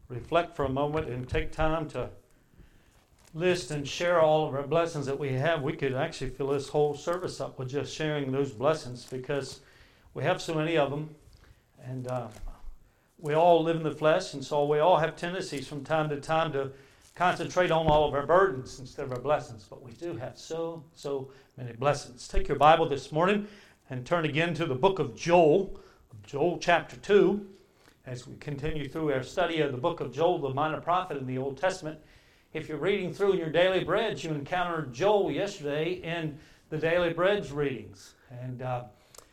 reflect for a moment and take time to list and share all of our blessings that we have, we could actually fill this whole service up with just sharing those blessings, because we have so many of them, and we all live in the flesh, and so we all have tendencies from time to time to concentrate on all of our burdens instead of our blessings. But we do have so many blessings. Take your Bible this morning and turn again to the book of Joel chapter 2, as we continue through our study of the book of Joel, the minor prophet in the Old Testament. If you're reading through in your daily breads, you encountered Joel yesterday in the daily breads readings. And my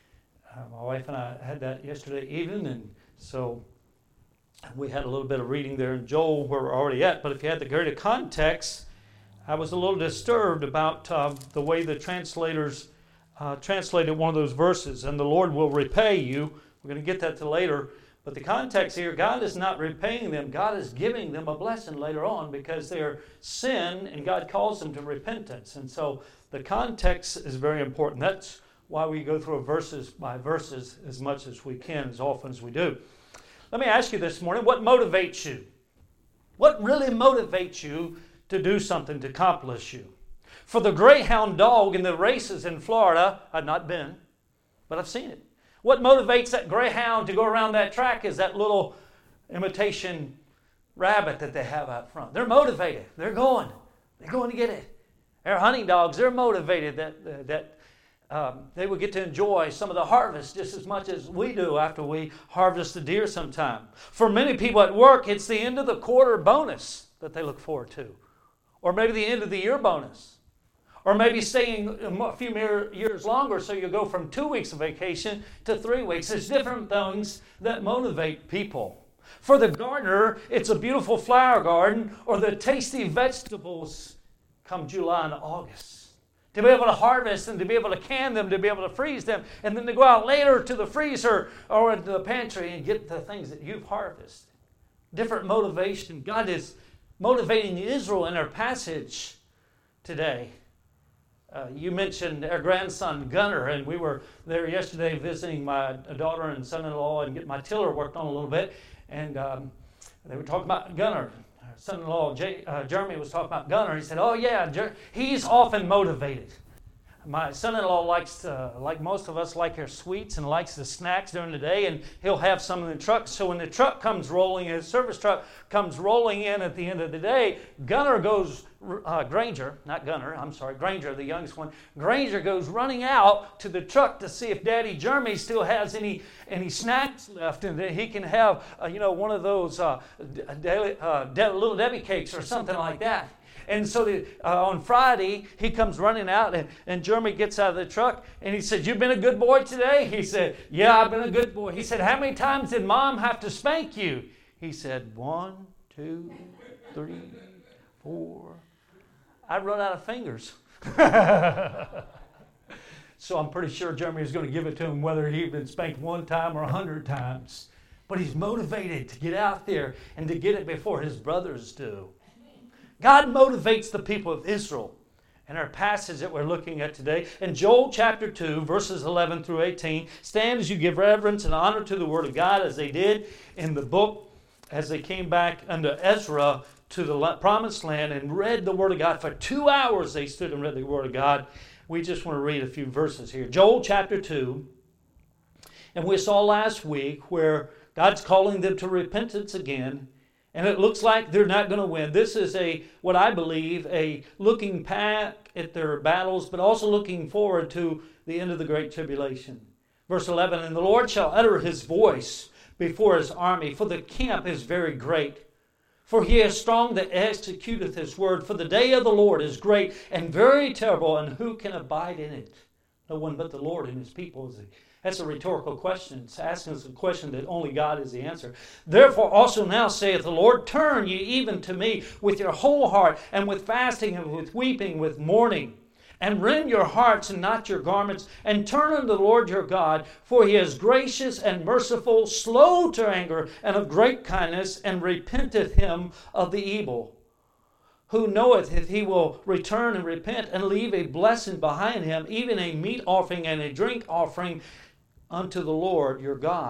wife and I had that yesterday evening, and so we had a little bit of reading there in Joel where we're already at. But if you had the greater context, I was a little disturbed about the way the translators translated one of those verses, and the Lord will repay you. We're going to get that to later. But the context here, God is not repaying them. God is giving them a blessing later on because their sin, and God calls them to repentance. And so the context is very important. That's why we go through verses by verses as much as we can, as often as we do. Let me ask you this morning, what motivates you? What really motivates you to do something, to accomplish you? For the greyhound dog in the races in Florida, I've not been, but I've seen it. What motivates that greyhound to go around that track is that little imitation rabbit that they have out front. They're motivated. They're going to get it. Our hunting dogs, they're motivated that they will get to enjoy some of the harvest just as much as we do after we harvest the deer sometime. For many people at work, it's the end of the quarter bonus that they look forward to. Or maybe the end of the year bonus. Or maybe staying a few years longer, so you go from 2 weeks of vacation to 3 weeks. There's different things that motivate people. For the gardener, it's a beautiful flower garden or the tasty vegetables come July and August. To be able to harvest and to be able to can them, to be able to freeze them, and then to go out later to the freezer or into the pantry and get the things that you've harvested. Different motivation. God is motivating Israel in our passage today. You mentioned our grandson, Gunnar, and we were there yesterday visiting my daughter and son-in-law and getting my tiller worked on a little bit. And they were talking about Gunnar. Our son-in-law, Jeremy, was talking about Gunnar. He said, oh, yeah, he's often motivated. My son-in-law likes to, like most of us, like our sweets and likes the snacks during the day, and he'll have some in the truck. So when the truck comes rolling, his service truck comes rolling in at the end of the day, Gunnar goes, Granger, the youngest one, Granger goes running out to the truck to see if Daddy Jeremy still has any snacks left, and that he can have, one of those Little Debbie cakes or something like that. And so on Friday, he comes running out, and Jeremy gets out of the truck, and he said, you've been a good boy today? He said, yeah, I've been a good boy. He said, how many times did Mom have to spank you? He said, 1, 2, 3, 4. I'd run out of fingers. So I'm pretty sure Jeremy is going to give it to him whether he's been spanked 1 time or 100 times. But he's motivated to get out there and to get it before his brothers do. God motivates the people of Israel. In our passage that we're looking at today, in Joel chapter 2, verses 11 through 18, stand as you give reverence and honor to the Word of God as they did in the book, as they came back under Ezra to the promised land and read the Word of God. For 2 hours they stood and read the Word of God. We just want to read a few verses here. Joel chapter 2, and we saw last week where God's calling them to repentance again. And it looks like they're not going to win. This is what I believe, a looking back at their battles, but also looking forward to the end of the Great Tribulation. Verse 11, and the Lord shall utter his voice before his army, for the camp is very great. For he is strong that executeth his word. For the day of the Lord is great and very terrible, and who can abide in it? No one but the Lord and his people is That's a rhetorical question. It's asking us a question that only God is the answer. Therefore also now saith the Lord, turn ye even to me with your whole heart, and with fasting, and with weeping, with mourning. And rend your hearts and not your garments, and turn unto the Lord your God, for he is gracious and merciful, slow to anger, and of great kindness, and repenteth him of the evil. Who knoweth if he will return and repent, and leave a blessing behind him, even a meat offering and a drink offering unto the Lord your God.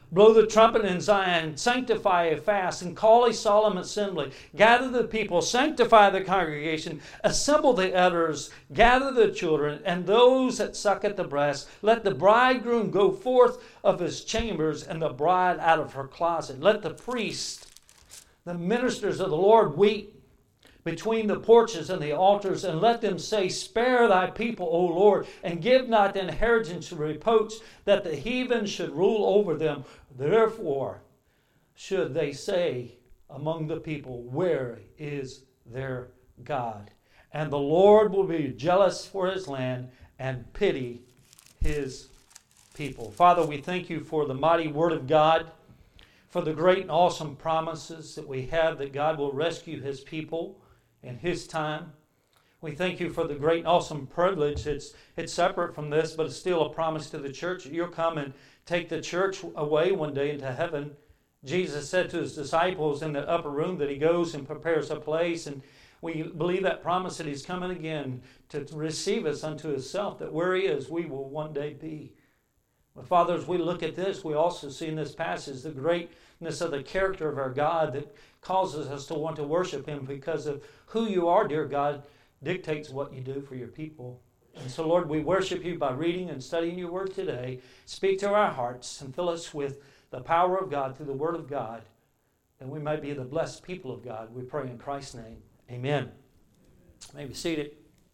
Blow the trumpet in Zion, sanctify a fast, and call a solemn assembly. Gather the people, sanctify the congregation, assemble the elders, gather the children, and those that suck at the breast. Let the bridegroom go forth of his chambers, and the bride out of her closet. Let the priests, the ministers of the Lord, weep between the porches and the altars, and let them say, Spare thy people, O Lord, and give not the inheritance to reproach, that the heathen should rule over them. Therefore should they say among the people, Where is their God? And the Lord will be jealous for his land and pity his people. Father, we thank you for the mighty word of God, for the great and awesome promises that we have that God will rescue his people in his time. We thank you for the great and awesome privilege. It's separate from this, but it's still a promise to the church that you'll come and take the church away one day into heaven. Jesus said to his disciples in the upper room that he goes and prepares a place, and we believe that promise that he's coming again to receive us unto himself, that where he is, we will one day be. But Father, as we look at this, we also see in this passage the greatness of the character of our God that causes us to want to worship him, because of who you are, dear God, dictates what you do for your people. And so, Lord, we worship you by reading and studying your word today. Speak to our hearts and fill us with the power of God through the word of God, that we might be the blessed people of God. We pray in Christ's name. Amen. You may be seated.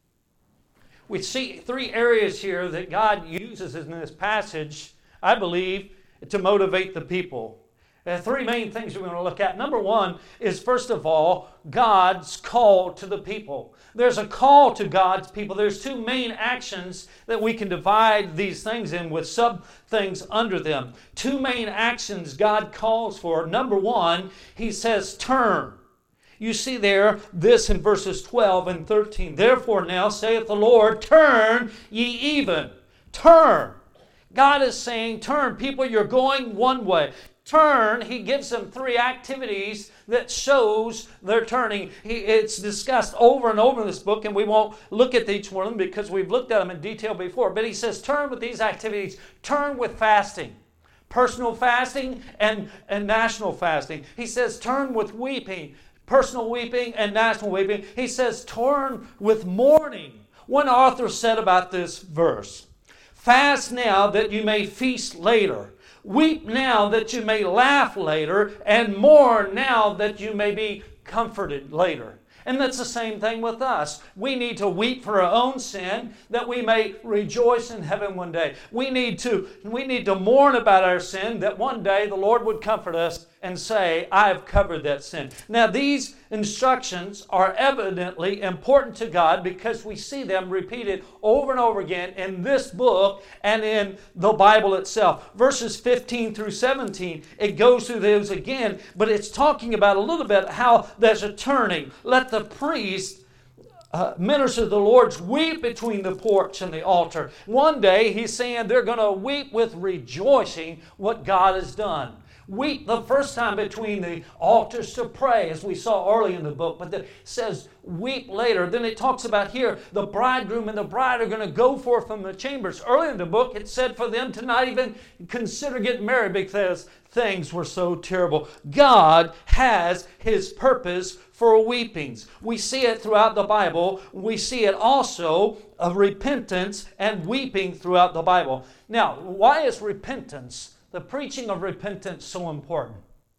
We see three areas here that God uses in this passage, I believe, to motivate the people. There are three main things we're going to look at. Number one is, first of all, God's call to the people. There's a call to God's people. There's two main actions that we can divide these things in with sub-things under them. Two main actions God calls for. Number one, he says, turn. You see there this in verses 12 and 13. Therefore now, saith the Lord, turn ye even. Turn. God is saying, turn. People, you're going one way. Turn. He gives them three activities that shows they're turning. It's discussed over and over in this book, and we won't look at each one of them because we've looked at them in detail before. But he says, turn with these activities. Turn with fasting. Personal fasting and national fasting. He says, turn with weeping. Personal weeping and national weeping. He says, turn with mourning. One author said about this verse, fast now that you may feast later. Weep now that you may laugh later, and mourn now that you may be comforted later. And that's the same thing with us. We need to weep for our own sin that we may rejoice in heaven one day. We need to mourn about our sin that one day the Lord would comfort us and say, I've covered that sin. Now these instructions are evidently important to God because we see them repeated over and over again in this book and in the Bible itself. Verses 15 through 17, it goes through those again, but it's talking about a little bit how there's a turning. Let the priest minister of the Lord's weep between the porch and the altar. One day he's saying they're going to weep with rejoicing what God has done. Weep the first time between the altars to pray, as we saw early in the book, but it says weep later. Then it talks about here the bridegroom and the bride are going to go forth from the chambers. Early in the book it said for them to not even consider getting married because things were so terrible. God has his purpose for weepings. We see it throughout the Bible. We see it also of repentance and weeping throughout the Bible. Now, why is repentance, the preaching of repentance, so important?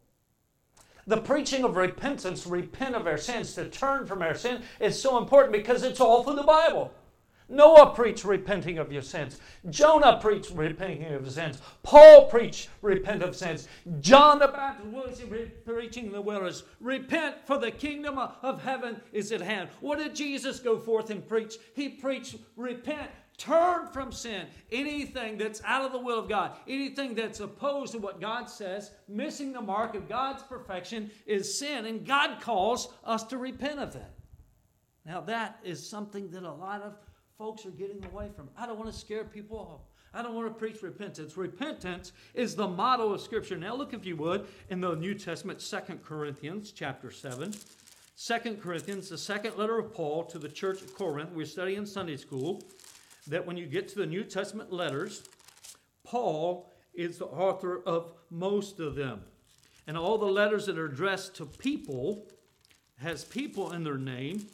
The preaching of repentance, repent of our sins, to turn from our sin, is so important because it's all through the Bible. Noah preached repenting of your sins. Jonah preached repenting of his sins. Paul preached repent of sins. John the Baptist was preaching in the wilderness. Repent, for the kingdom of heaven is at hand. What did Jesus go forth and preach? He preached repent. Turn from sin. Anything that's out of the will of God, anything that's opposed to what God says, missing the mark of God's perfection, is sin, and God calls us to repent of that. Now that is something that a lot of folks are getting away from. I don't want to scare people off. I don't want to preach repentance. Repentance is the motto of Scripture. Now look, if you would, in the New Testament, 2 Corinthians chapter 7. 2 Corinthians, the second letter of Paul to the church at Corinth. We're studying Sunday school that when you get to the New Testament letters, Paul is the author of most of them. And all the letters that are addressed to people has people in their name,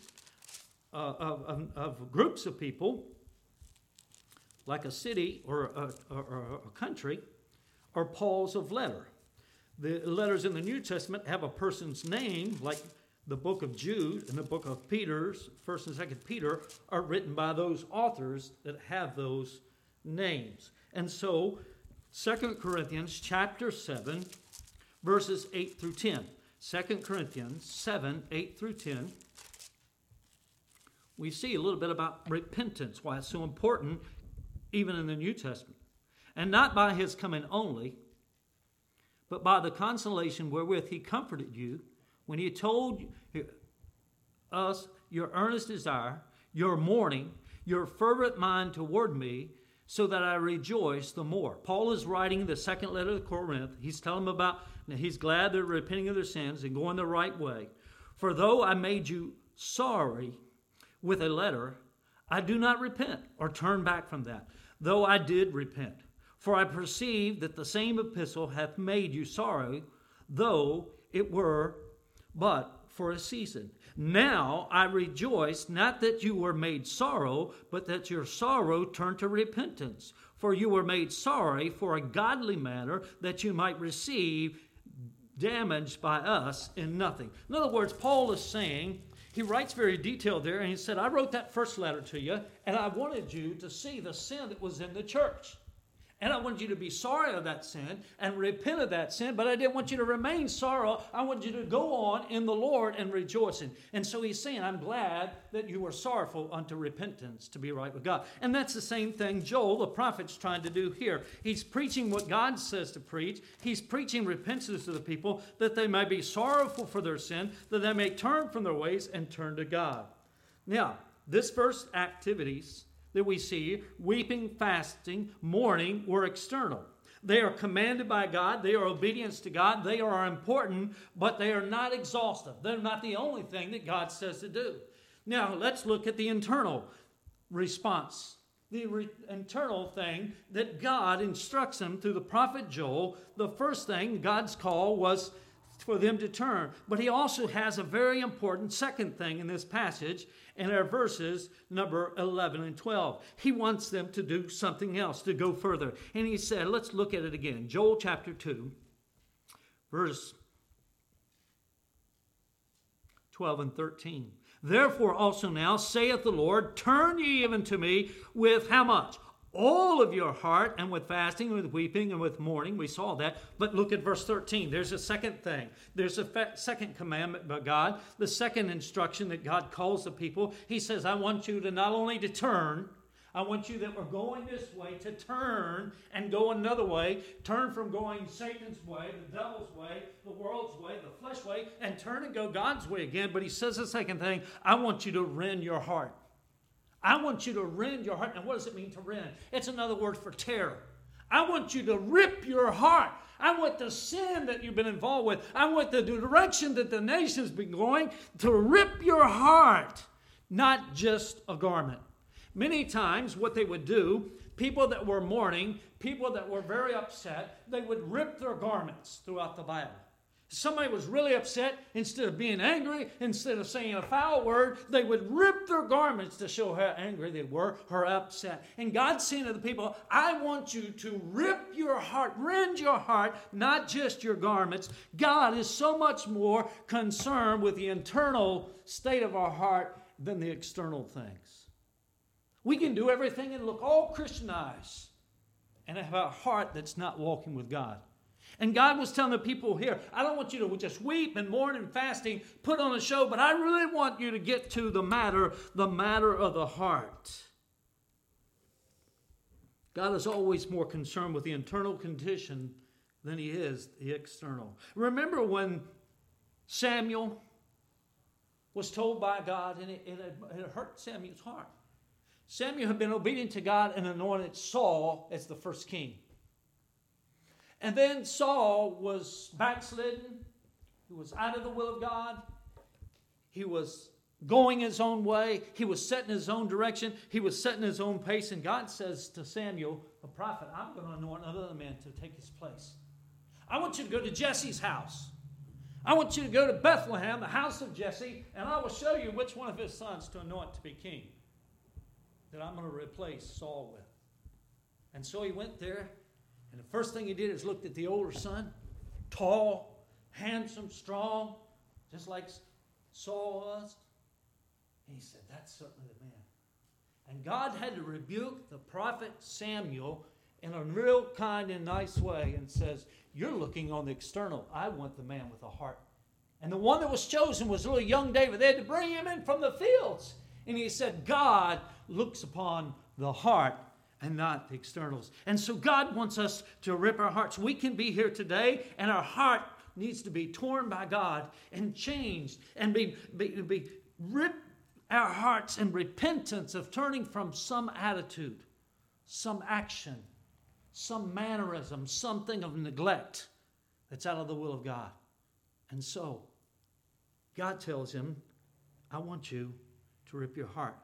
of groups of people, like a city or a country, are Paul's of letter. The letters in the New Testament have a person's name, like the book of Jude and the book of Peter's, 1st and 2nd Peter, are written by those authors that have those names. And so, 2 Corinthians chapter 7, verses 8 through 10. 2 Corinthians 7, 8 through 10. We see a little bit about repentance, why it's so important even in the New Testament. And not by his coming only, but by the consolation wherewith he comforted you, when he told us your earnest desire, your mourning, your fervent mind toward me, so that I rejoice the more. Paul is writing the second letter to Corinth. He's telling them about, he's glad they're repenting of their sins and going the right way. For though I made you sorry with a letter, I do not repent or turn back from that, though I did repent. For I perceive that the same epistle hath made you sorry, though it were but for a season. Now I rejoice, not that you were made sorrow, but that your sorrow turned to repentance. For you were made sorry for a godly manner, that you might receive damage by us in nothing. In other words, Paul is saying, he writes very detailed there, and he said, I wrote that first letter to you, and I wanted you to see the sin that was in the church. And I wanted you to be sorry of that sin and repent of that sin, but I didn't want you to remain sorrow. I wanted you to go on in the Lord and rejoicing. And so he's saying, I'm glad that you were sorrowful unto repentance to be right with God. And that's the same thing Joel, the prophet's trying to do here. He's preaching what God says to preach. He's preaching repentance to the people, that they may be sorrowful for their sin, that they may turn from their ways and turn to God. Now, this first activities that we see, weeping, fasting, mourning, were external. They are commanded by God. They are obedience to God. They are important, but they are not exhaustive. They're not the only thing that God says to do. Now, let's look at the internal response. The internal thing that God instructs them through the prophet Joel. The first thing, God's call, was for them to turn. But he also has a very important second thing in this passage in our verses number 11 and 12. He wants them to do something else, to go further. And he said, let's look at it again. Joel chapter 2, verse 12 and 13. Therefore also now, saith the Lord, turn ye even to me with how much? All of your heart, and with fasting, and with weeping, and with mourning. We saw that. But look at verse 13. There's a second thing. There's a second commandment by God. The second instruction that God calls the people. He says, I want you to not only to turn, I want you that were going this way to turn and go another way. Turn from going Satan's way, the devil's way, the world's way, the flesh way, and turn and go God's way again. But he says the second thing, I want you to rend your heart. I want you to rend your heart. Now, what does it mean to rend? It's another word for tear. I want you to rip your heart. I want the sin that you've been involved with. I want the direction that the nation's been going, to rip your heart, not just a garment. Many times what they would do, people that were mourning, people that were very upset, they would rip their garments throughout the Bible. Somebody was really upset, instead of being angry, instead of saying a foul word, they would rip their garments to show how angry they were or upset. And God's saying to the people, I want you to rip your heart, rend your heart, not just your garments. God is so much more concerned with the internal state of our heart than the external things. We can do everything and look all Christianized and have a heart that's not walking with God. And God was telling the people here, I don't want you to just weep and mourn and fasting, put on a show, but I really want you to get to the matter of the heart. God is always more concerned with the internal condition than he is the external. Remember when Samuel was told by God, and it hurt Samuel's heart. Samuel had been obedient to God and anointed Saul as the first king. And then Saul was backslidden. He was out of the will of God. He was going his own way. He was setting his own direction. He was setting his own pace. And God says to Samuel, a prophet, I'm going to anoint another man to take his place. I want you to go to Jesse's house. I want you to go to Bethlehem, the house of Jesse, and I will show you which one of his sons to anoint to be king that I'm going to replace Saul with. And so he went there, and the first thing he did is looked at the older son, tall, handsome, strong, just like Saul was. And he said, that's certainly the man. And God had to rebuke the prophet Samuel in a real kind and nice way and says, you're looking on the external. I want the man with a heart. And the one that was chosen was little young David. They had to bring him in from the fields. And he said, God looks upon the heart and not the externals. And so God wants us to rip our hearts. We can be here today, and our heart needs to be torn by God and changed and be ripped our hearts in repentance of turning from some attitude, some action, some mannerism, something of neglect that's out of the will of God. And so God tells him, I want you to rip your heart.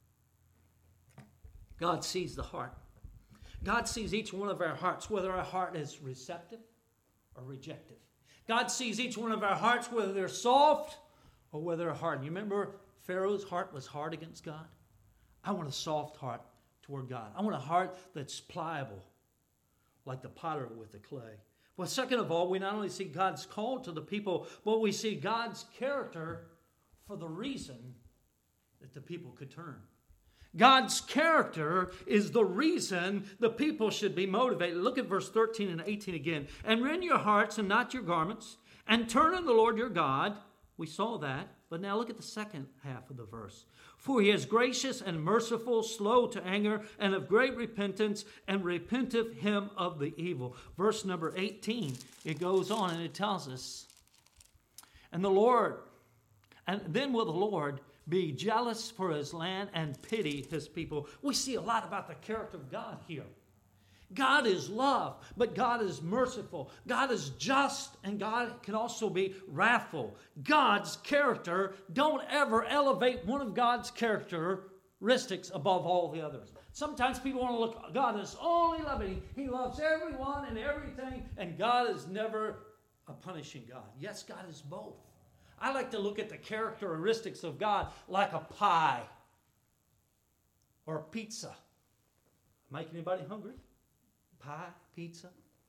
God sees the heart. God sees each one of our hearts, whether our heart is receptive or rejective. God sees each one of our hearts, whether they're soft or whether they're hardened. You remember Pharaoh's heart was hard against God? I want a soft heart toward God. I want a heart that's pliable, like the potter with the clay. Well, second of all, we not only see God's call to the people, but we see God's character for the reason that the people could turn. God's character is the reason the people should be motivated. Look at verse 13 and 18 again. And rend your hearts and not your garments, and turn to the Lord your God. We saw that. But now look at the second half of the verse. For he is gracious and merciful, slow to anger, and of great repentance, and repenteth him of the evil. Verse number 18, it goes on and it tells us, and then will the Lord be jealous for his land and pity his people. We see a lot about the character of God here. God is love, but God is merciful. God is just, and God can also be wrathful. God's character, don't ever elevate one of God's characteristics above all the others. Sometimes people want to look, God is only loving. He loves everyone and everything, and God is never a punishing God. Yes, God is both. I like to look at the characteristics of God like a pie or a pizza. Make anybody hungry? Pie, pizza.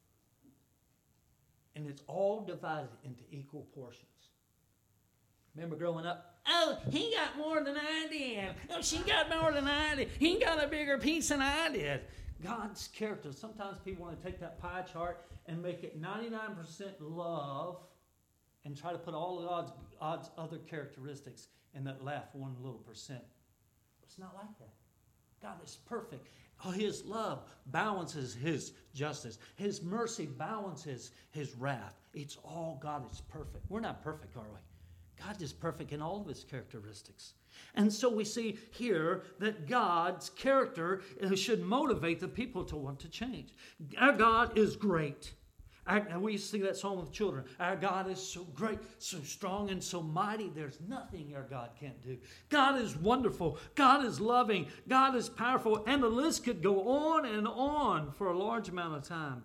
And it's all divided into equal portions. Remember growing up? Oh, he got more than I did. Oh, she got more than I did. He got a bigger piece than I did. God's character. Sometimes people want to take that pie chart and make it 99% love and try to put all of God's other characteristics in that last one little percent. It's not like that. God is perfect. His love balances his justice. His mercy balances his wrath. It's all God is perfect. We're not perfect, are we? God is perfect in all of his characteristics. And so we see here that God's character should motivate the people to want to change. Our God is great. And we sing that song with children. Our God is so great, so strong, and so mighty. There's nothing our God can't do. God is wonderful. God is loving. God is powerful. And the list could go on and on for a large amount of time.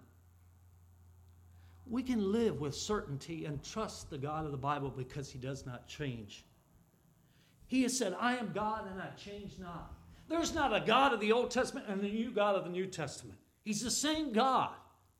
We can live with certainty and trust the God of the Bible because he does not change. He has said, I am God and I change not. There's not a God of the Old Testament and a new God of the New Testament. He's the same God.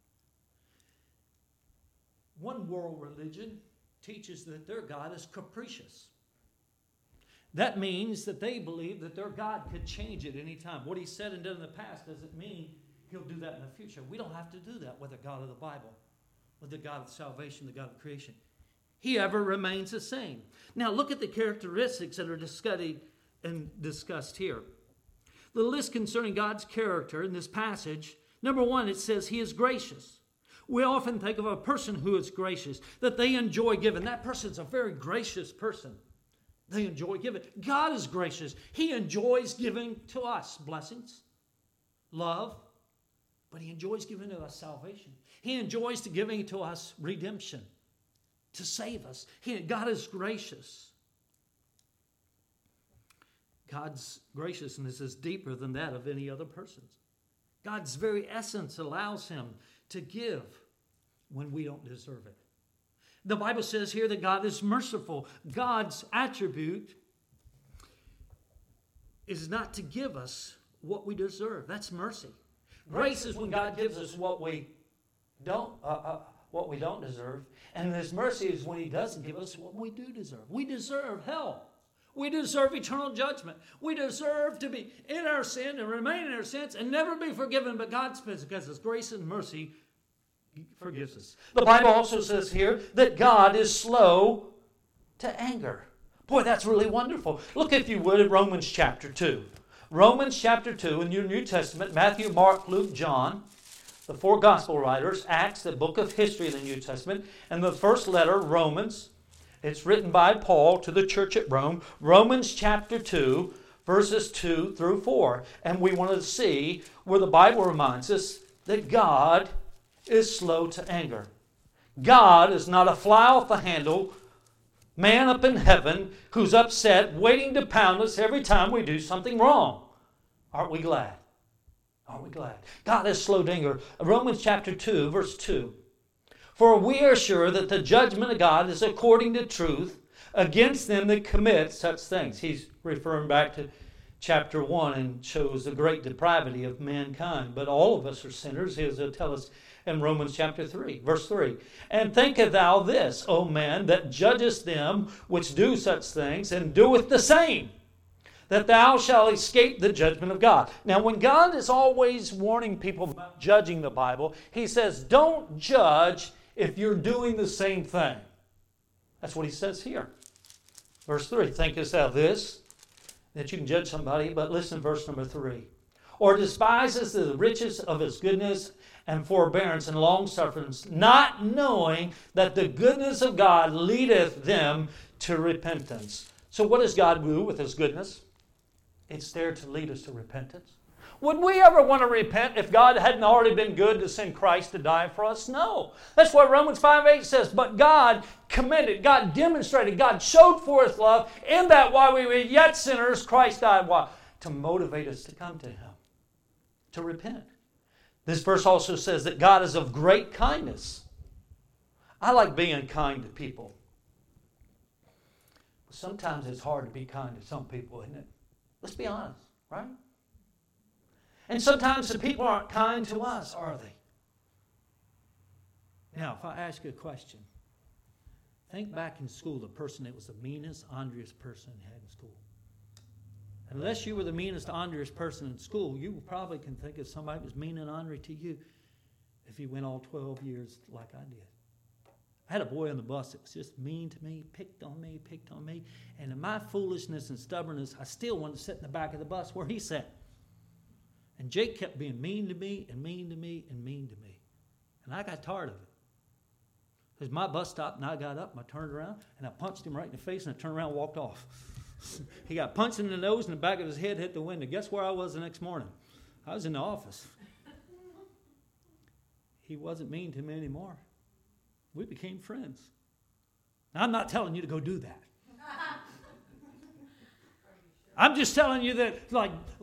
One world religion teaches that their God is capricious. That means that they believe that their God could change at any time. What he said and done in the past doesn't mean he'll do that in the future. We don't have to do that with the God of the Bible, with the God of salvation, the God of creation. He ever remains the same. Now look at the characteristics that are discussed here. The list concerning God's character in this passage, number one, it says he is gracious. We often think of a person who is gracious, that they enjoy giving. That person's a very gracious person. They enjoy giving. God is gracious. He enjoys giving to us blessings, love, but he enjoys giving to us salvation. He enjoys giving to us redemption, to save us. God is gracious. God's graciousness is deeper than that of any other person's. God's very essence allows him to give when we don't deserve it. The Bible says here that God is merciful. God's attribute is not to give us what we deserve. That's mercy. Grace is when God gives us what we don't deserve. And His mercy is when He doesn't give us what we do deserve. We deserve hell. We deserve eternal judgment. We deserve to be in our sin and remain in our sins and never be forgiven. But God, because His grace and mercy, He forgives us. The Bible also says here that God is slow to anger. Boy, that's really wonderful. Look, if you would, at Romans chapter 2. Romans chapter 2 in your New Testament, Matthew, Mark, Luke, John, the four gospel writers, Acts, the book of history in the New Testament, and the first letter, Romans. It's written by Paul to the church at Rome. Romans chapter 2, verses 2 through 4. And we want to see where the Bible reminds us that God is slow to anger. God is not a fly off the handle man up in heaven who's upset, waiting to pound us every time we do something wrong. Aren't we glad? Aren't we glad? God is slow to anger. Romans chapter 2, verse 2. For we are sure that the judgment of God is according to truth against them that commit such things. He's referring back to chapter 1 and shows the great depravity of mankind. But all of us are sinners, as he'll tell us in Romans chapter 3, verse 3. And thinkest thou this, O man, that judgest them which do such things, and doeth the same, that thou shalt escape the judgment of God. Now, when God is always warning people about judging the Bible, He says, don't judge if you're doing the same thing. That's what He says here. Verse 3, thinkest thou this, that you can judge somebody? But listen to verse number 3. Or despisest the riches of His goodness and forbearance and long-sufferance, not knowing that the goodness of God leadeth them to repentance. So what does God do with His goodness? It's there to lead us to repentance. Would we ever want to repent if God hadn't already been good to send Christ to die for us? No. That's what Romans 5:8 says. But God commended, God demonstrated, God showed forth love in that while we were yet sinners, Christ died. Why? To motivate us to come to Him, to repent. This verse also says that God is of great kindness. I like being kind to people. But sometimes it's hard to be kind to some people, isn't it? Let's be honest, right? And sometimes the people aren't kind to us, are they? Now, if I ask you a question, think back in school, the person that was the meanest, orneriest person you had in school. Unless you were the meanest, orneriest person in school, you probably can think of somebody who was mean and ornery to you if you went all 12 years like I did. I had a boy on the bus that was just mean to me, picked on me, and in my foolishness and stubbornness, I still wanted to sit in the back of the bus where he sat. And Jake kept being mean to me and mean to me and mean to me. And I got tired of it. Because my bus stopped and I got up and I turned around and I punched him right in the face and I turned around and walked off. He got punched in the nose and the back of his head hit the window. Guess where I was the next morning? I was in the office. He wasn't mean to me anymore. We became friends. Now, I'm not telling you to go do that. I'm just telling you that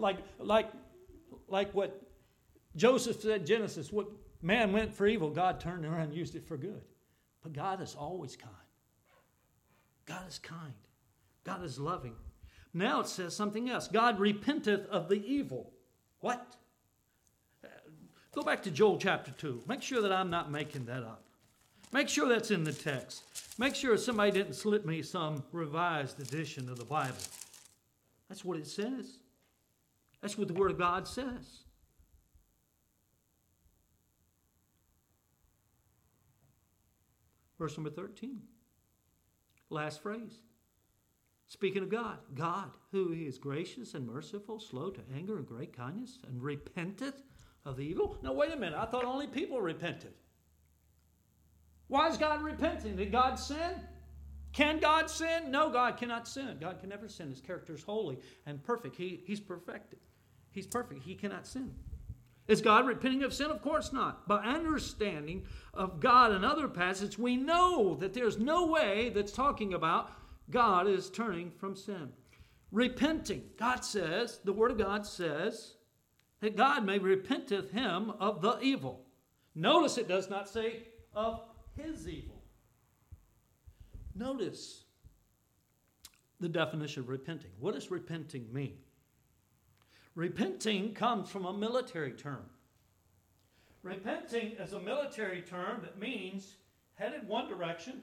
like what Joseph said in Genesis, what man meant for evil, God turned around and used it for good. But God is always kind. God is kind. God is loving. Now it says something else. God repenteth of the evil. What? Go back to Joel chapter 2. Make sure that I'm not making that up. Make sure that's in the text. Make sure somebody didn't slip me some revised edition of the Bible. That's what it says. That's what the Word of God says. Verse number 13. Last phrase. Speaking of God. God, who is gracious and merciful, slow to anger and great kindness, and repenteth of the evil. Now wait a minute. I thought only people repented. Why is God repenting? Did God sin? Can God sin? No, God cannot sin. God can never sin. His character is holy and perfect. He's perfected. He's perfect. He cannot sin. Is God repenting of sin? Of course not. By understanding of God in other passages, we know that there's no way that's talking about God is turning from sin. Repenting. God says, the Word of God says, that God may repenteth him of the evil. Notice it does not say of his evil. Notice the definition of repenting. What does repenting mean? Repenting comes from a military term. Repenting is a military term that means headed one direction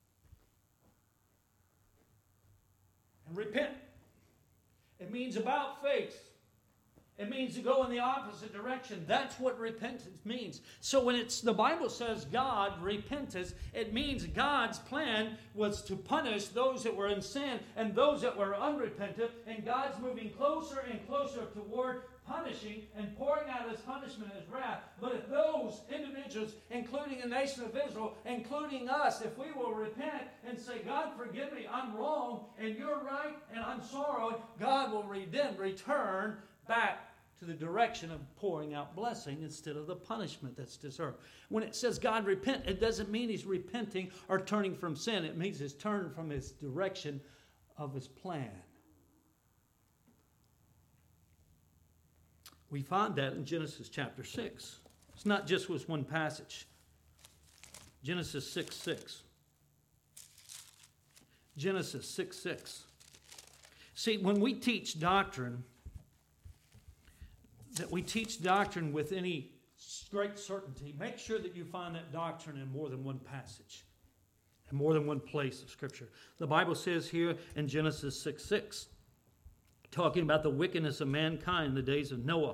and repent. It means about face. It means to go in the opposite direction. That's what repentance means. So when the Bible says God repenteth, it means God's plan was to punish those that were in sin and those that were unrepentant, and God's moving closer and closer toward punishing and pouring out his punishment and his wrath. But if those individuals, including the nation of Israel, including us, if we will repent and say, God, forgive me, I'm wrong, and you're right, and I'm sorry, God will then return back to the direction of pouring out blessing instead of the punishment that's deserved. When it says God repent, it doesn't mean he's repenting or turning from sin. It means he's turning from his direction of his plan. We find that in Genesis chapter 6. It's not just with one passage. Genesis 6:6. Genesis 6:6. See, when we teach doctrine, that we teach doctrine with any great certainty, make sure that you find that doctrine in more than one passage, in more than one place of Scripture. The Bible says here in Genesis 6:6, talking about the wickedness of mankind in the days of Noah.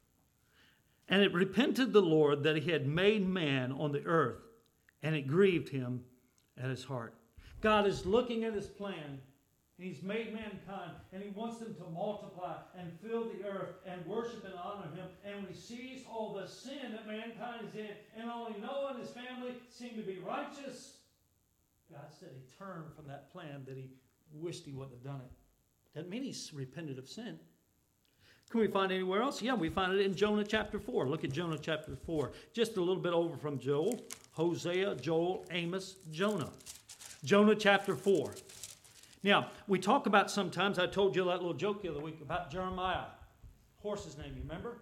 And it repented the Lord that he had made man on the earth, and it grieved him at his heart. God is looking at his plan. He's made mankind, and he wants them to multiply and fill the earth and worship and honor him. And when he sees all the sin that mankind is in, and only Noah and his family seem to be righteous, God said he turned from that plan that he wished he wouldn't have done it. Doesn't mean he's repented of sin. Can we find it anywhere else? Yeah, we find it in Jonah chapter 4. Look at Jonah chapter 4. Just a little bit over from Joel. Hosea, Joel, Amos, Jonah. Jonah chapter 4. Now, we talk about sometimes, I told you that little joke the other week about Jeremiah. Horse's name, you remember?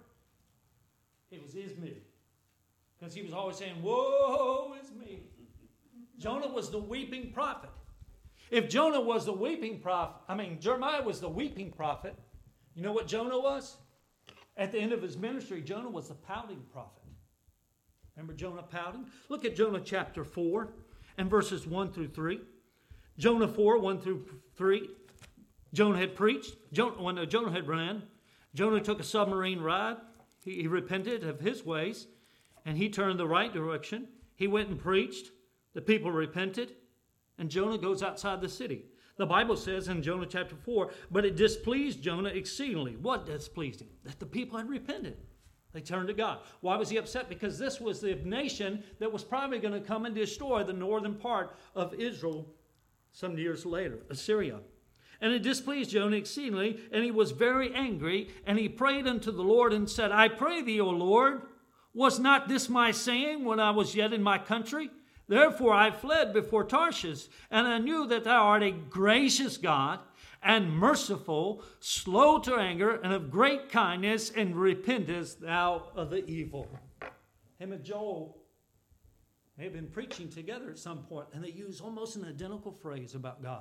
It was Ismi. Because he was always saying, woe is me. Jonah was the weeping prophet. If Jonah was the weeping prophet, Jeremiah was the weeping prophet, you know what Jonah was? At the end of his ministry, Jonah was the pouting prophet. Remember Jonah pouting? Look at Jonah chapter 4 and verses 1 through 3. Jonah 4, 1 through 3. Jonah had preached. When Jonah had ran, Jonah took a submarine ride. He repented of his ways, and he turned the right direction. He went and preached. The people repented, and Jonah goes outside the city. The Bible says in Jonah chapter 4, but it displeased Jonah exceedingly. What displeased him? That the people had repented. They turned to God. Why was he upset? Because this was the nation that was probably going to come and destroy the northern part of Israel some years later, Assyria. And it displeased Jonah exceedingly, and he was very angry, and he prayed unto the Lord and said, I pray thee, O Lord, was not this my saying when I was yet in my country? Therefore I fled before Tarshish, and I knew that thou art a gracious God, and merciful, slow to anger, and of great kindness, and repentest thou of the evil. Him and Joel may have been preaching together at some point, and they use almost an identical phrase about God.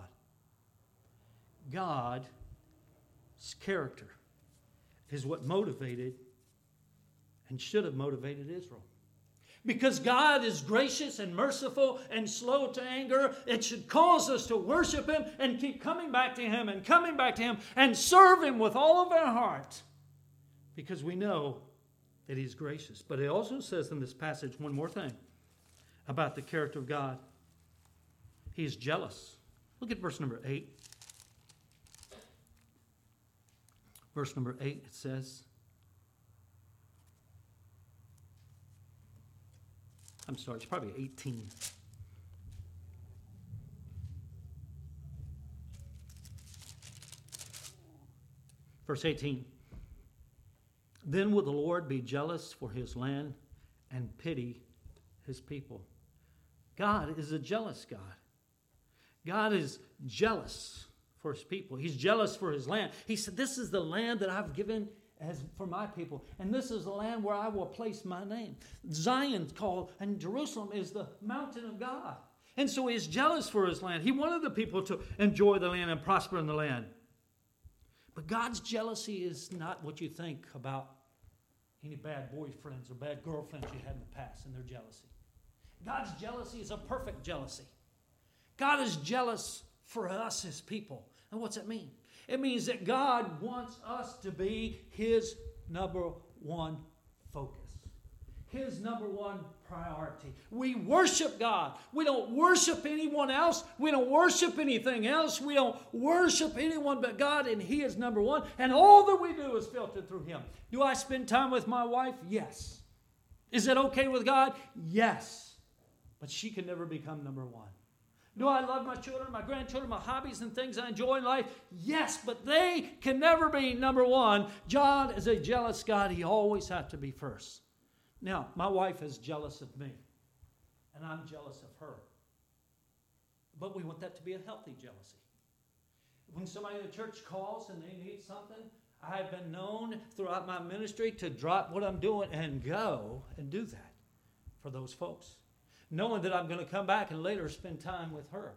God's character is what motivated and should have motivated Israel. Because God is gracious and merciful and slow to anger, it should cause us to worship him and keep coming back to him and coming back to him and serve him with all of our heart. Because we know that he's gracious. But it also says in this passage one more thing about the character of God. He is jealous. Look at verse number 8. Verse number 8, it says, I'm sorry, it's probably 18. Verse 18. Then will the Lord be jealous for his land and pity his people. God is a jealous God. God is jealous for his people. He's jealous for his land. He said, this is the land that I've given as for my people, and this is the land where I will place my name. Zion's called, and Jerusalem is the mountain of God. And so he's jealous for his land. He wanted the people to enjoy the land and prosper in the land. But God's jealousy is not what you think about any bad boyfriends or bad girlfriends you had in the past and their jealousy. God's jealousy is a perfect jealousy. God is jealous for us as people. And what's that mean? It means that God wants us to be His number one focus. His number one priority. We worship God. We don't worship anyone else. We don't worship anything else. We don't worship anyone but God, and He is number one. And all that we do is filtered through Him. Do I spend time with my wife? Yes. Is it okay with God? Yes. But she can never become number one. Do I love my children, my grandchildren, my hobbies and things I enjoy in life? Yes, but they can never be number one. God is a jealous God. He always has to be first. Now, my wife is jealous of me, and I'm jealous of her. But we want that to be a healthy jealousy. When somebody in the church calls and they need something, I have been known throughout my ministry to drop what I'm doing and go and do that for those folks, knowing that I'm going to come back and later spend time with her.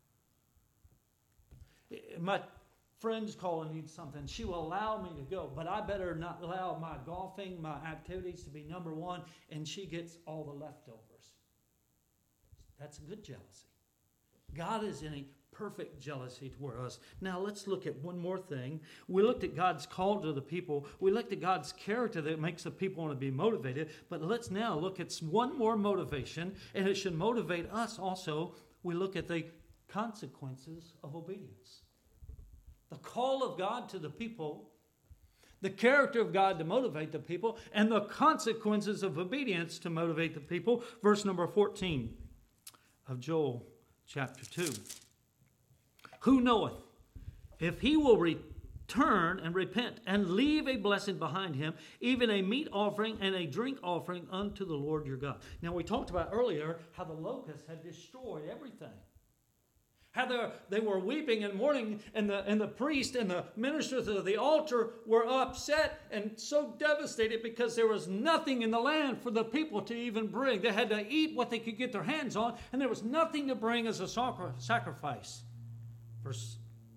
My friends call and need something. She will allow me to go, but I better not allow my golfing, my activities to be number one, and she gets all the leftovers. That's a good jealousy. God is in a perfect jealousy toward us. Now let's look at one more thing. We looked at God's call to the people. We looked at God's character that makes the people want to be motivated. But let's now look at one more motivation, and it should motivate us also. We look at the consequences of obedience. The call of God to the people, the character of God to motivate the people, and the consequences of obedience to motivate the people. Verse number 14 of Joel chapter 2. Who knoweth if he will return and repent and leave a blessing behind him, even a meat offering and a drink offering unto the Lord your God. Now we talked about earlier how the locusts had destroyed everything. How they were weeping and mourning, and the priest and the ministers of the altar were upset and so devastated because there was nothing in the land for the people to even bring. They had to eat what they could get their hands on, and there was nothing to bring as a sacrifice. Verse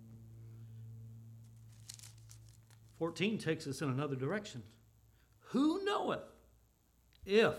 14 takes us in another direction. Who knoweth if?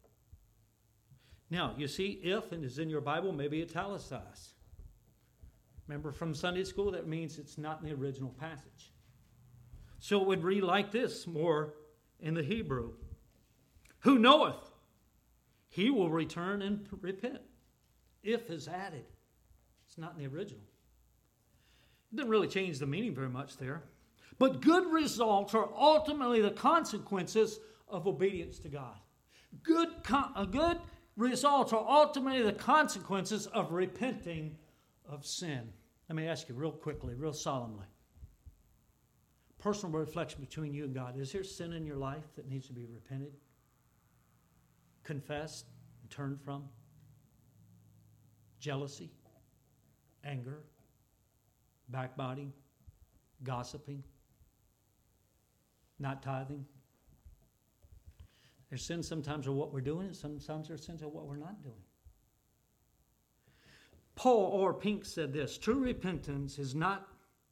Now, you see, if, and is in your Bible, maybe italicized. Remember from Sunday school, that means it's not in the original passage. So it would read like this more in the Hebrew. Who knoweth? He will return and repent. If is added. It's not in the original. It doesn't really change the meaning very much there. But good results are ultimately the consequences of obedience to God. Good results are ultimately the consequences of repenting of sin. Let me ask you real quickly, real solemnly. Personal reflection between you and God. Is there sin in your life that needs to be repented, confessed, and turned from? Jealousy, anger, backbiting, gossiping, not tithing. There's sins sometimes of what we're doing, and sometimes there's sins of what we're not doing. Paul or Pink said this, true repentance is the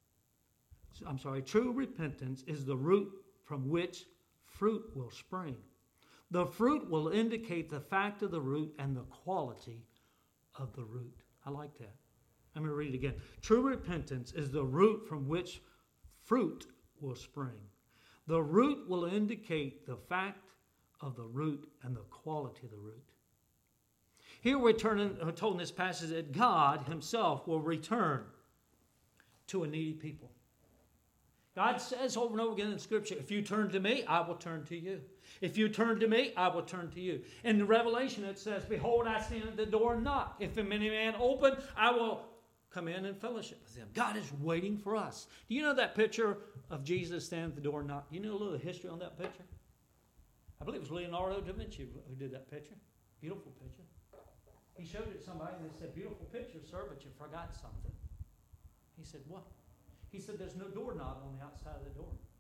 root from which fruit will spring. The fruit will indicate the fact of the root and the quality of the root. I like that. I'm going to read it again. True repentance is the root from which fruit will spring. The root will indicate the fact of the root and the quality of the root. Here we're told in this passage that God Himself will return to a needy people. God says over and over again in Scripture, if you turn to me, I will turn to you. If you turn to me, I will turn to you. In the Revelation it says, behold, I stand at the door and knock. If any man open, I will come in and fellowship with him. God is waiting for us. Do you know that picture of Jesus standing at the door and knock? Do you know a little history on that picture? I believe it was Leonardo da Vinci who did that picture. Beautiful picture. He showed it to somebody and they said, beautiful picture, sir, but you forgot something. He said, what? He said, there's no doorknob on the outside of the door.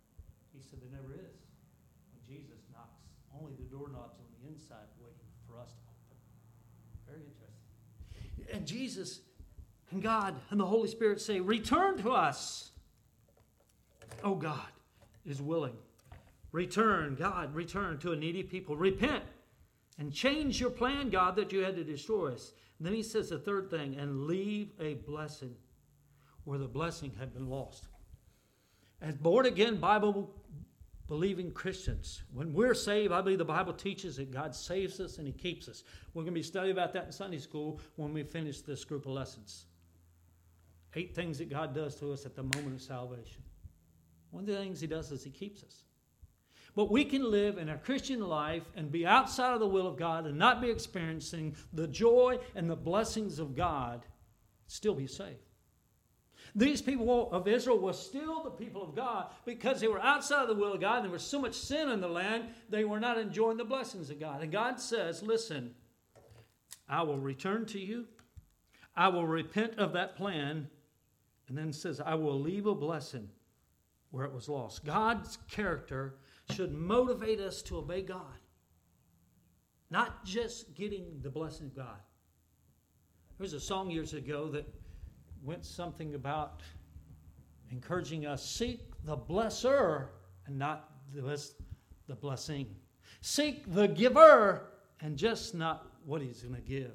He said there never is. When Jesus knocks, only the doorknob's on the inside waiting for us to open. Very interesting. And Jesus and God and the Holy Spirit say, return to us. Oh, God is willing. Return, God, return to a needy people. Repent and change your plan, God, that you had to destroy us. And then he says the third thing, and leave a blessing where the blessing had been lost. As born-again, Bible-believing Christians, when we're saved, I believe the Bible teaches that God saves us and he keeps us. We're going to be studying about that in Sunday school when we finish this group of lessons. 8 things that God does to us at the moment of salvation. One of the things he does is he keeps us. But we can live in a Christian life and be outside of the will of God and not be experiencing the joy and the blessings of God, still be saved. These people of Israel were still the people of God because they were outside of the will of God and there was so much sin in the land, they were not enjoying the blessings of God. And God says, listen, I will return to you. I will repent of that plan. And then says, I will leave a blessing where it was lost. God's character should motivate us to obey God. Not just getting the blessing of God. There was a song years ago that went something about encouraging us, seek the blesser and not the blessing. Seek the giver and just not what he's going to give.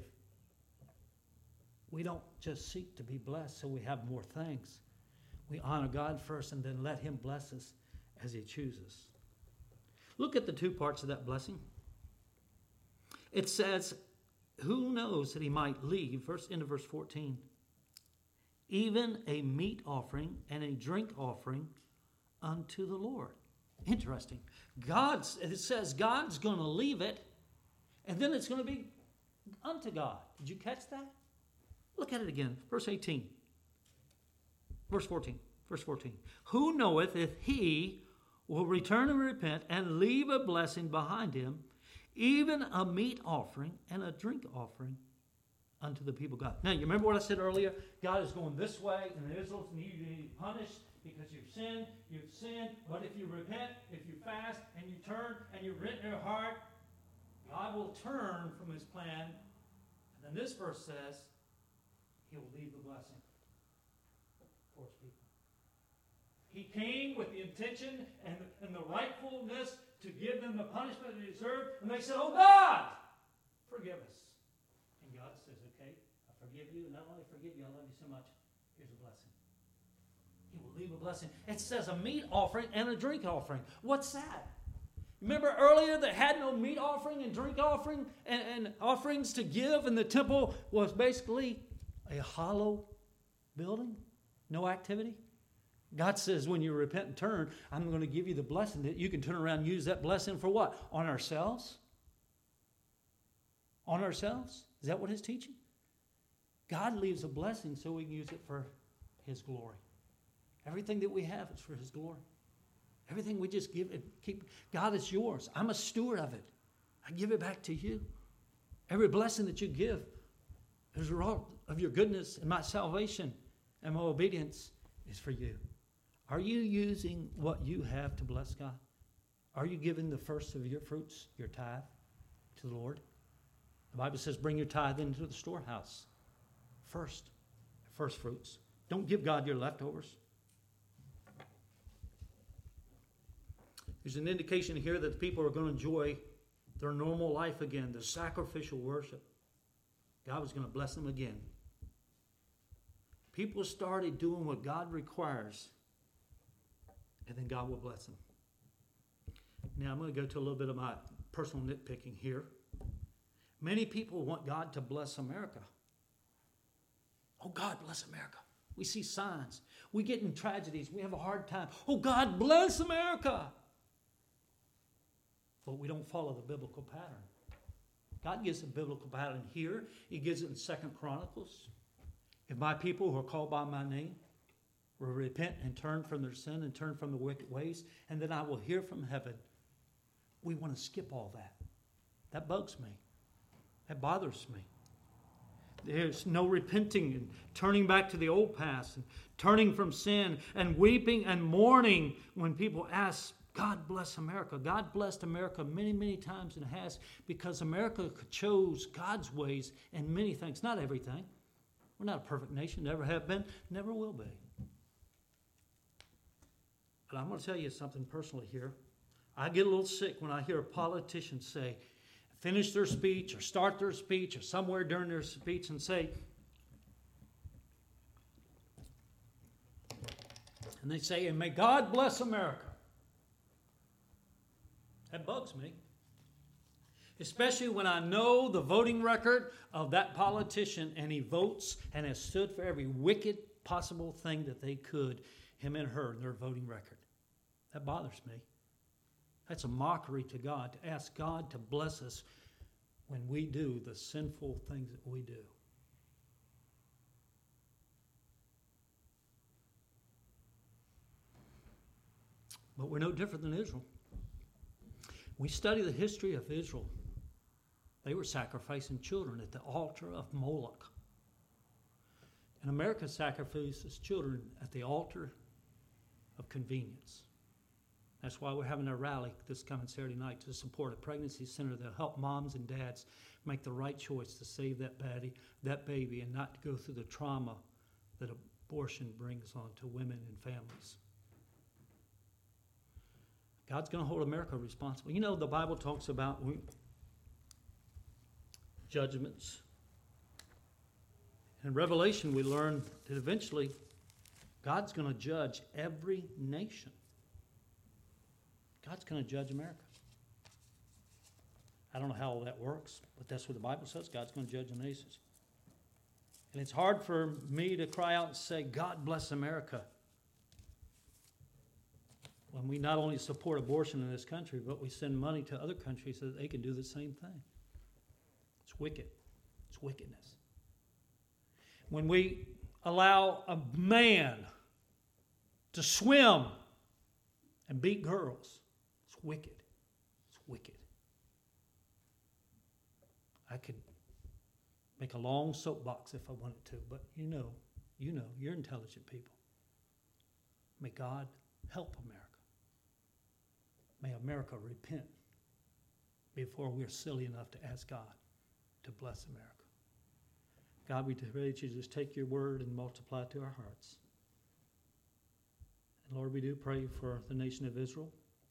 We don't just seek to be blessed so we have more things. We honor God first and then let him bless us as he chooses. Look at the 2 parts of that blessing. It says, who knows that he might leave, into verse 14, even a meat offering and a drink offering unto the Lord. Interesting. It says God's going to leave it, and then it's going to be unto God. Did you catch that? Look at it again. Verse 18. Verse 14. Who knoweth if he will return and repent and leave a blessing behind him, even a meat offering and a drink offering unto the people of God. Now, you remember what I said earlier? God is going this way, and the Israelites need to be punished because you've sinned. But if you repent, if you fast, and you turn, and you repent in your heart, God will turn from his plan. And then this verse says, he will leave the blessing for his people. He came with the intention and the rightfulness to give them the punishment they deserved. And they said, oh God, forgive us. And God says, okay, I forgive you. Not only forgive you, I love you so much. Here's a blessing. He will leave a blessing. It says a meat offering and a drink offering. What's that? Remember earlier they had no meat offering and drink offering and offerings to give, and the temple was basically a hollow building, no activity. God says when you repent and turn, I'm going to give you the blessing that you can turn around and use that blessing for what? On ourselves? On ourselves? Is that what he's teaching? God leaves a blessing so we can use it for his glory. Everything that we have is for his glory. Everything we just give, God, it's yours. I'm a steward of it. I give it back to you. Every blessing that you give is a result of your goodness and my salvation and my obedience is for you. Are you using what you have to bless God? Are you giving the first of your fruits, your tithe, to the Lord? The Bible says bring your tithe into the storehouse. First fruits. Don't give God your leftovers. There's an indication here that the people are going to enjoy their normal life again, the sacrificial worship. God was going to bless them again. People started doing what God requires, and then God will bless them. Now, I'm going to go to a little bit of my personal nitpicking here. Many people want God to bless America. Oh, God, bless America. We see signs. We get in tragedies. We have a hard time. Oh, God, bless America. But we don't follow the biblical pattern. God gives a biblical pattern here. He gives it in 2 Chronicles. If my people who are called by my name will repent and turn from their sin and turn from the wicked ways, and then I will hear from heaven. We want to skip all that. That bugs me. That bothers me. There's no repenting and turning back to the old past and turning from sin and weeping and mourning when people ask God bless America. God blessed America many, many times and has, because America chose God's ways in many things, not everything. We're not a perfect nation, never have been, never will be. But I'm going to tell you something personally here. I get a little sick when I hear a politician say, finish their speech or start their speech or somewhere during their speech and say, and they say, and may God bless America. That bugs me. Especially when I know the voting record of that politician and he votes and has stood for every wicked possible thing that they could, him and her, their voting record. That bothers me. That's a mockery to God, to ask God to bless us when we do the sinful things that we do. But we're no different than Israel. We study the history of Israel. They were sacrificing children at the altar of Moloch. And America sacrifices children at the altar of convenience. That's why we're having a rally this coming Saturday night to support a pregnancy center that will help moms and dads make the right choice to save that baby and not to go through the trauma that abortion brings on to women and families. God's going to hold America responsible. You know, the Bible talks about judgments. In Revelation, we learn that eventually God's going to judge every nation. God's going to judge America. I don't know how all that works, but that's what the Bible says. God's going to judge the nations. And it's hard for me to cry out and say, God bless America, when we not only support abortion in this country, but we send money to other countries so that they can do the same thing. It's wicked. It's wickedness. When we allow a man to swim and beat girls, it's wicked. It's wicked. I could make a long soapbox if I wanted to, but you know, you're intelligent people. May God help America. May America repent before we're silly enough to ask God to bless America. God, we pray that you just take your word and multiply it to our hearts. And Lord, we do pray for the nation of Israel,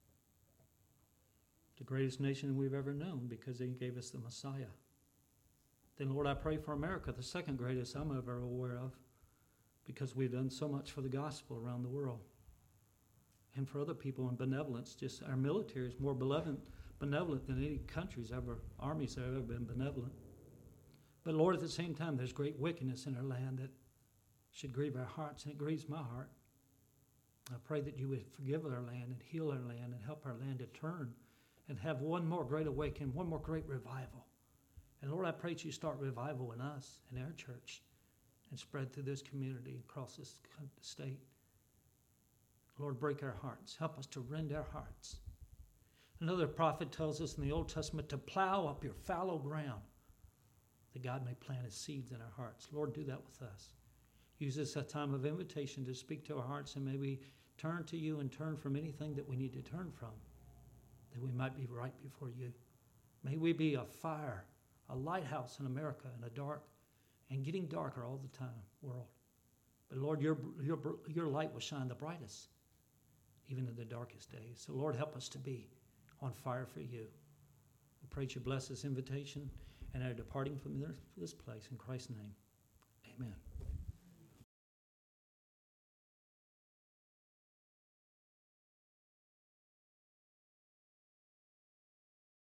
the greatest nation we've ever known, because they gave us the Messiah. Then, Lord, I pray for America, the second greatest I'm ever aware of, because we've done so much for the gospel around the world. And for other people in benevolence, just our military is more benevolent than any armies have ever been benevolent. But Lord, at the same time, there's great wickedness in our land that should grieve our hearts, and it grieves my heart. I pray that you would forgive our land and heal our land and help our land to turn and have one more great awakening, one more great revival. And Lord, I pray that you start revival in us, in our church, and spread through this community across this state. Lord, break our hearts. Help us to rend our hearts. Another prophet tells us in the Old Testament to plow up your fallow ground, that God may plant his seeds in our hearts. Lord, do that with us. Use this a time of invitation to speak to our hearts, and may we turn to you and turn from anything that we need to turn from, that we might be right before you. May we be a fire, a lighthouse in America in a dark and getting darker all the time world. But Lord, your light will shine the brightest, even in the darkest days. So Lord, help us to be on fire for you. We pray that you bless this invitation and our departing from this place. In Christ's name, amen.